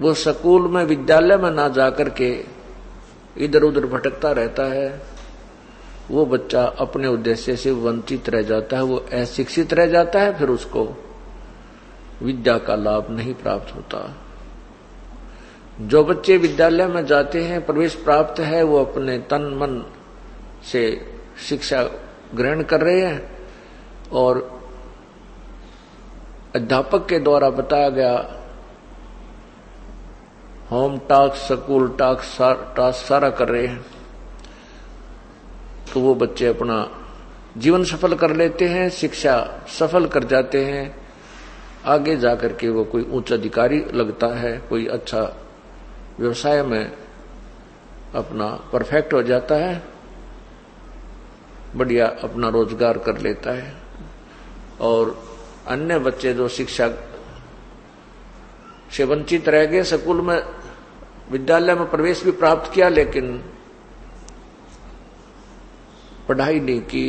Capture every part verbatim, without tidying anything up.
वो स्कूल में विद्यालय में ना जाकर के इधर उधर भटकता रहता है, वो बच्चा अपने उद्देश्य से वंचित रह जाता है, वो अशिक्षित रह जाता है, फिर उसको विद्या का लाभ नहीं प्राप्त होता। जो बच्चे विद्यालय में जाते हैं, प्रवेश प्राप्त है, वो अपने तन मन से शिक्षा ग्रहण कर रहे हैं और अध्यापक के द्वारा बताया गया home task, school task task सारा कर रहे हैं, तो वो बच्चे अपना जीवन सफल कर लेते हैं, शिक्षा सफल कर जाते हैं। आगे जाकर के वो कोई उच्च अधिकारी लगता है, कोई अच्छा व्यवसाय में अपना परफेक्ट हो जाता है, बढ़िया अपना रोजगार कर लेता है। और अन्य बच्चे जो शिक्षा से वंचित रह गए, स्कूल में विद्यालय में प्रवेश भी प्राप्त किया लेकिन पढ़ाई नहीं की,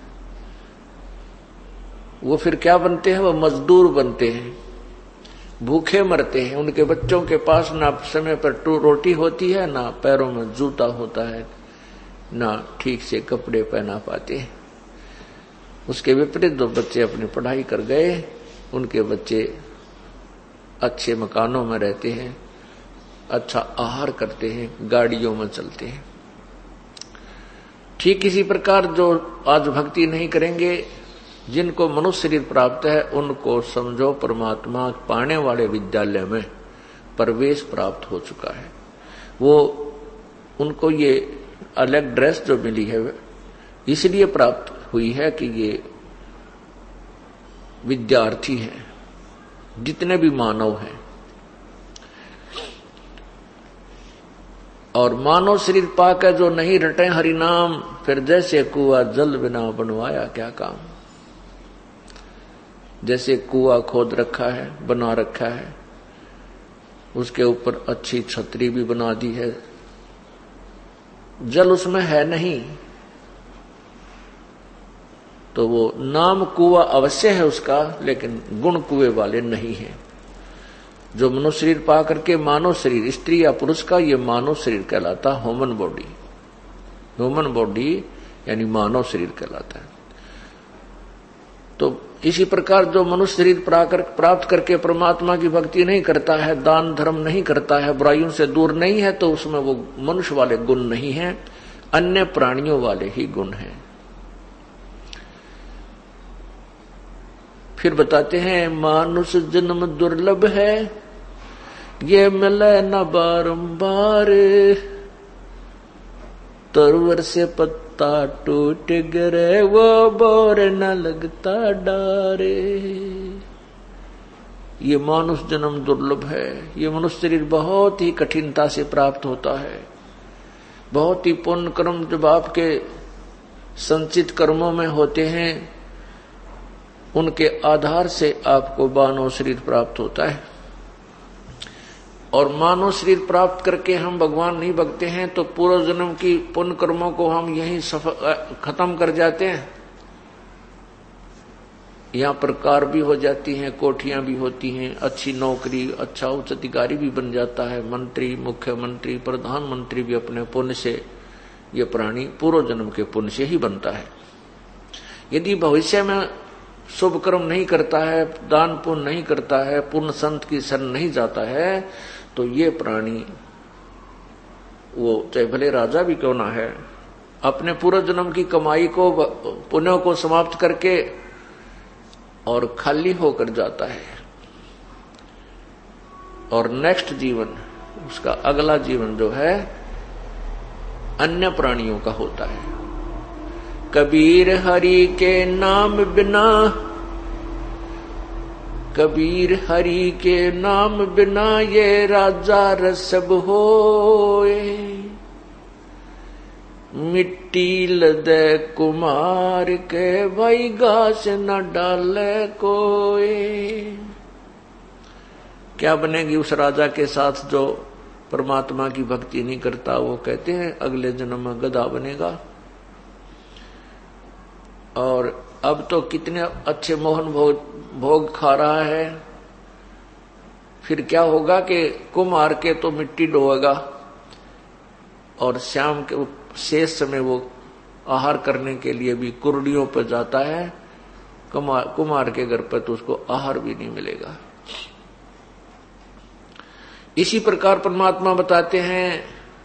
वो फिर क्या बनते हैं? वो मजदूर बनते हैं, भूखे मरते हैं। उनके बच्चों के पास ना समय पर टू रोटी होती है, ना पैरों में जूता होता है, ना ठीक से कपड़े पहना पाते हैं। उसके विपरीत जो बच्चे अपनी पढ़ाई कर गए, उनके बच्चे अच्छे मकानों में रहते हैं, अच्छा आहार करते हैं, गाड़ियों में चलते हैं। ठीक इसी प्रकार जो आज भक्ति नहीं करेंगे, जिनको मनुष्य शरीर प्राप्त है, उनको समझो परमात्मा पाने वाले विद्यालय में प्रवेश प्राप्त हो चुका है। वो उनको ये अलग ड्रेस जो मिली है इसलिए प्राप्त हुई है कि ये विद्यार्थी हैं, जितने भी मानव हैं। और मानव शरीर पाकर जो नहीं रटे हरि नाम, फिर जैसे कुआ जल बिना बनवाया क्या काम। जैसे कुआ खोद रखा है, बना रखा है, उसके ऊपर अच्छी छतरी भी बना दी है, जल उसमें है नहीं, तो वो नाम कुआ अवश्य है उसका, लेकिन गुण कुएं वाले नहीं है। जो मनुष्य शरीर पा करके मानव शरीर, स्त्री या पुरुष का, ये मानव शरीर कहलाता, ह्यूमन बॉडी। ह्यूमन बॉडी यानी मानव शरीर कहलाता है। तो इसी प्रकार जो मनुष्य शरीर प्राप्त करके परमात्मा की भक्ति नहीं करता है, दान धर्म नहीं करता है, बुराइयों से दूर नहीं है, तो उसमें वो मनुष्य वाले गुण नहीं है, अन्य प्राणियों वाले ही गुण हैं। फिर बताते हैं, मानुष जन्म दुर्लभ है, ये मिले न बारंबार, तरवर से पत्ता टूट गिरे, वो बोर न लगता डारे। ये मानुष जन्म दुर्लभ है, ये मनुष्य शरीर बहुत ही कठिनता से प्राप्त होता है। बहुत ही पुण्य कर्म जब आपके संचित कर्मों में होते हैं, उनके आधार से आपको मानव शरीर प्राप्त होता है। और मानव शरीर प्राप्त करके हम भगवान नहीं भगते हैं, तो पूर्व जन्म की पुण्य कर्मों को हम यहीं खत्म कर जाते हैं। यहाँ पर कार भी हो जाती हैं, कोठियां भी होती हैं, अच्छी नौकरी, अच्छा उच्च अधिकारी भी बन जाता है, मंत्री, मुख्यमंत्री, प्रधानमंत्री भी अपने पुण्य से, ये प्राणी पूर्व जन्म के पुण्य से ही बनता है। यदि भविष्य में शुभ कर्म नहीं करता है, दान पुण्य नहीं करता है, पूर्ण संत की शरण नहीं जाता है, तो ये प्राणी, वो चाहे भले राजा भी क्यों ना है, अपने पूर्व जन्म की कमाई को, पुण्यों को समाप्त करके और खाली होकर जाता है। और नेक्स्ट जीवन, उसका अगला जीवन जो है अन्य प्राणियों का होता है। कबीर हरि के नाम बिना, कबीर हरि के नाम बिना, ये राजा रसब होए, मिट्टी लदे कुमार के, भाई घास न डाले कोई। क्या बनेगी उस राजा के साथ जो परमात्मा की भक्ति नहीं करता? वो कहते हैं अगले जन्म में गधा बनेगा। और अब तो कितने अच्छे मोहन भोग भोग खा रहा है, फिर क्या होगा कि कुम्हार के तो मिट्टी डोएगा और शाम के शेष समय वो आहार करने के लिए भी कुर्डियों पर जाता है, कुमार कुमार के घर पर तो उसको आहार भी नहीं मिलेगा। इसी प्रकार परमात्मा बताते हैं,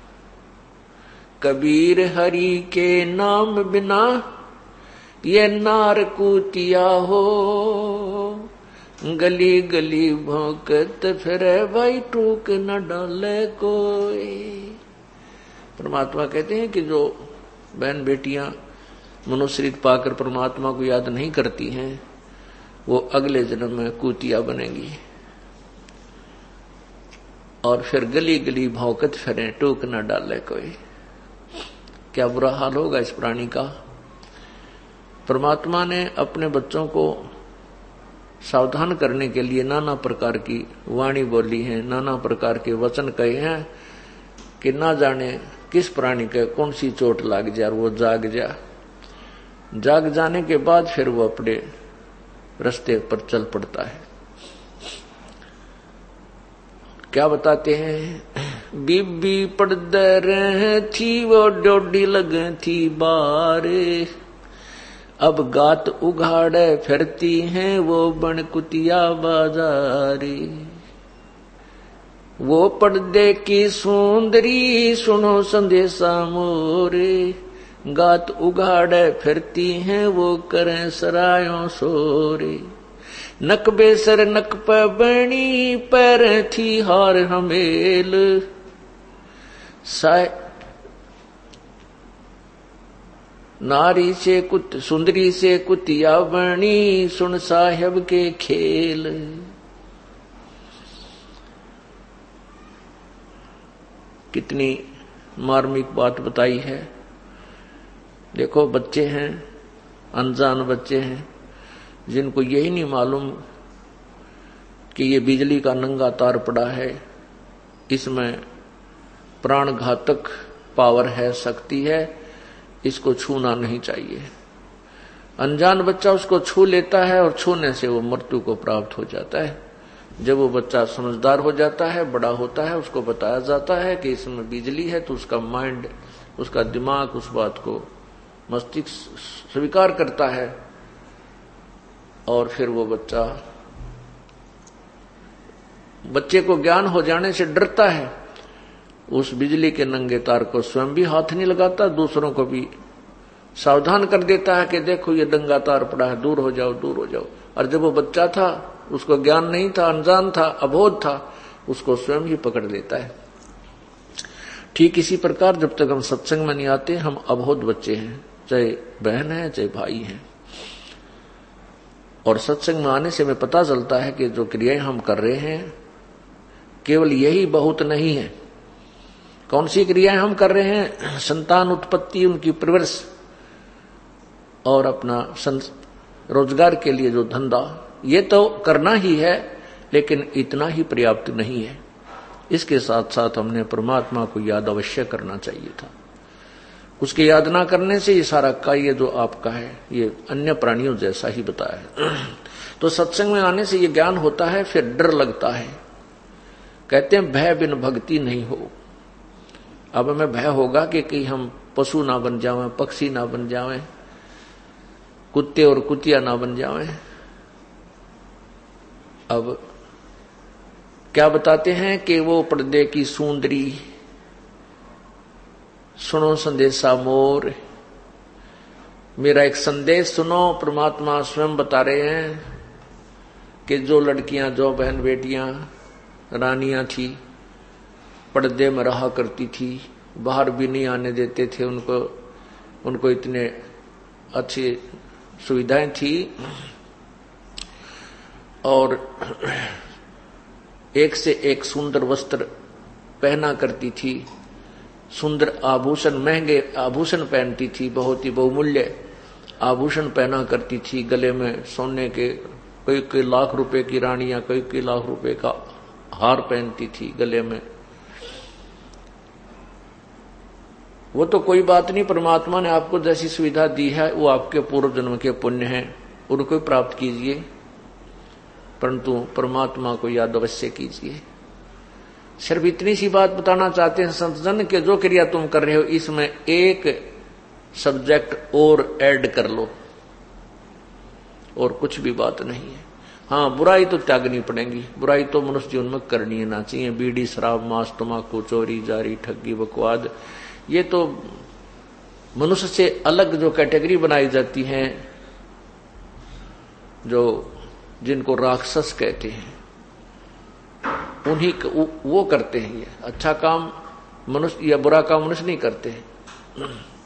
कबीर हरि के नाम बिना ये नार कूतिया हो, गली गली भौंकत फिरे भाई टूक न डाले कोई। परमात्मा कहते हैं कि जो बहन बेटियां मनुष्यरीत पाकर परमात्मा को याद नहीं करती हैं, वो अगले जन्म में कूतिया बनेगी और फिर गली गली भौंकत फिरे टूक न डाले कोई। क्या बुरा हाल होगा इस प्राणी का। परमात्मा ने अपने बच्चों को सावधान करने के लिए नाना प्रकार की वाणी बोली है, नाना प्रकार के वचन कहे हैं कि ना जाने किस प्राणी के कौन सी चोट लग जाए और वो जाग जा जाग जाने के बाद फिर वो अपने रास्ते पर चल पड़ता है। क्या बताते हैं, बीबी पड़दे रहे थी वो डोडी लगे थी बारे, अब गात उघाड़े फिरती हैं वो बन कुतिया बाजारी। वो पर्दे की सुंदरी सुनो संदेशा मोरे, गात उघाड़े फिरती हैं वो करें सरायों सोरे। नक बेसर नक पे बनी पैर थी हार हमेल, नारी से कुत सुंदरी से कुतिया बनी सुन साहेब के खेल। कितनी मार्मिक बात बताई है। देखो बच्चे हैं, अनजान बच्चे हैं, जिनको यही नहीं मालूम कि ये बिजली का नंगा तार पड़ा है, इसमें प्राण घातक पावर है, शक्ति है, इसको छूना नहीं चाहिए। अनजान बच्चा उसको छू लेता है और छूने से वो मृत्यु को प्राप्त हो जाता है। जब वो बच्चा समझदार हो जाता है, बड़ा होता है, उसको बताया जाता है कि इसमें बिजली है, तो उसका माइंड, उसका दिमाग उस बात को मस्तिष्क स्वीकार करता है और फिर वो बच्चा, बच्चे को ज्ञान हो जाने से डरता है, उस बिजली के नंगे तार को स्वयं भी हाथ नहीं लगाता, दूसरों को भी सावधान कर देता है कि देखो ये नंगा तार पड़ा है, दूर हो जाओ, दूर हो जाओ। और जब वो बच्चा था, उसको ज्ञान नहीं था, अनजान था, अबोध था, उसको स्वयं ही पकड़ लेता है। ठीक इसी प्रकार जब तक हम सत्संग में नहीं आते, हम अबोध बच्चे हैं, चाहे बहन है चाहे भाई हैं। और सत्संग में आने से हमें पता चलता है कि जो क्रियाएं हम कर रहे हैं केवल यही बहुत नहीं है। कौन सी क्रियाएं हम कर रहे हैं? संतान उत्पत्ति, उनकी परवरिश और अपना रोजगार के लिए जो धंधा, ये तो करना ही है, लेकिन इतना ही पर्याप्त नहीं है। इसके साथ साथ हमने परमात्मा को याद अवश्य करना चाहिए था। उसके याद ना करने से ये सारा कार्य जो आपका है, ये अन्य प्राणियों जैसा ही बताया है। तो सत्संग में आने से ये ज्ञान होता है, फिर डर लगता है। कहते हैं भय बिन भक्ति नहीं हो। अब हमें भय होगा कि कहीं हम पशु ना बन जावें, पक्षी ना बन जावें, कुत्ते और कुतिया ना बन जावें। अब क्या बताते हैं कि वो पर्दे की सुंदरी सुनो संदेशा मोर। मेरा एक संदेश सुनो। परमात्मा स्वयं बता रहे हैं कि जो लड़कियां, जो बहन बेटियां रानियां थी, पर्दे में रहा करती थी, बाहर भी नहीं आने देते थे उनको, उनको इतने अच्छी सुविधाएं थी और एक से एक सुंदर वस्त्र पहना करती थी, सुंदर आभूषण, महंगे आभूषण पहनती थी, बहुत ही बहुमूल्य आभूषण पहना करती थी, गले में सोने के कई कई लाख रुपए की रानियां कई कई लाख रुपए का हार पहनती थी गले में। वो तो कोई बात नहीं, परमात्मा ने आपको जैसी सुविधा दी है वो आपके पूर्व जन्म के पुण्य हैं, उनको प्राप्त कीजिए। परंतु परमात्मा को याद अवश्य कीजिए। सिर्फ इतनी सी बात बताना चाहते हैं संत जन के जो क्रिया तुम कर रहे हो इसमें एक सब्जेक्ट और ऐड कर लो, और कुछ भी बात नहीं है। हाँ, बुराई तो त्यागनी पड़ेगी, बुराई तो मनुष्य जीवन में करनी ना चाहिए। बीड़ी, शराब, मांस, तम्बाकू, चोरी, जारी, ठगी, बकवाद, ये तो मनुष्य से अलग जो कैटेगरी बनाई जाती है, जो जिनको राक्षस कहते हैं, उन्हीं वो करते हैं। ये अच्छा काम मनुष्य या बुरा काम मनुष्य नहीं करते हैं।